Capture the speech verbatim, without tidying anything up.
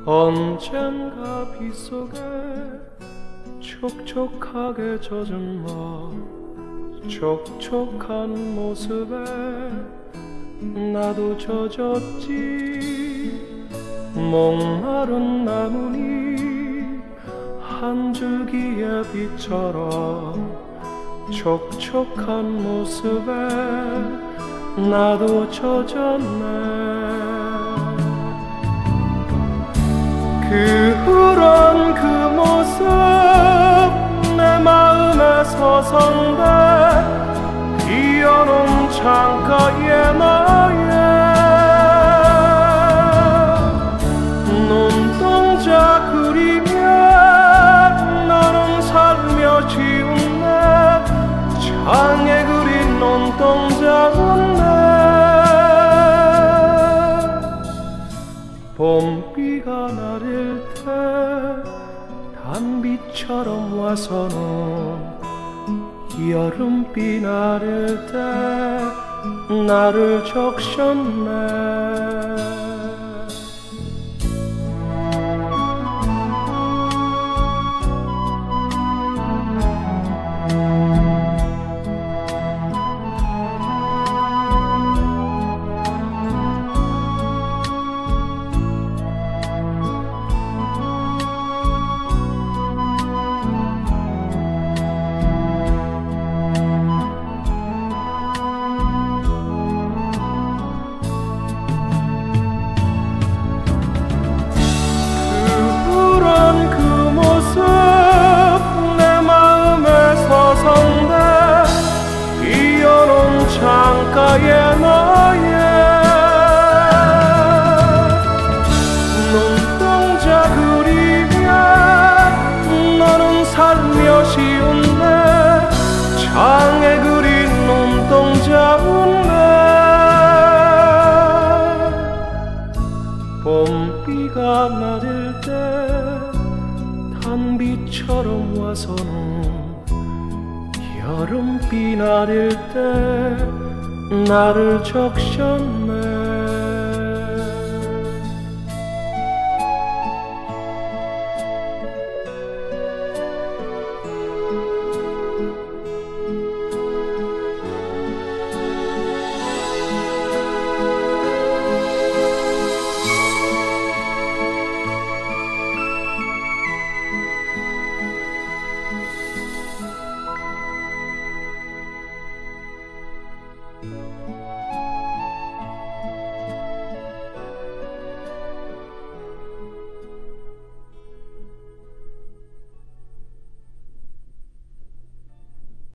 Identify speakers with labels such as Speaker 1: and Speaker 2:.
Speaker 1: 언젠가 빗속에 촉촉하게 젖은 뭐 촉촉한 모습에 나도 젖었지. 목마른 나뭇잎 한 줄기의 빛처럼 촉촉한 모습에 나도 젖었네. 그 후런 그 모습 내 마음에 서성대 비어놓은 창가에 너의 눈동자 그리며 너는 살며 지운 내 창에 그린 눈동자 웃네. 봄비가 내릴 때 단비처럼 와서는 여름비 내릴 때 나를 적셨네. 창가에 너의 눈동자 그리며 너는 살며 쉬운 내 창에 그린 눈동자 웃네. 봄비가 내릴 때 단비처럼 와서는 여름비 내릴 때 나를 적셨네.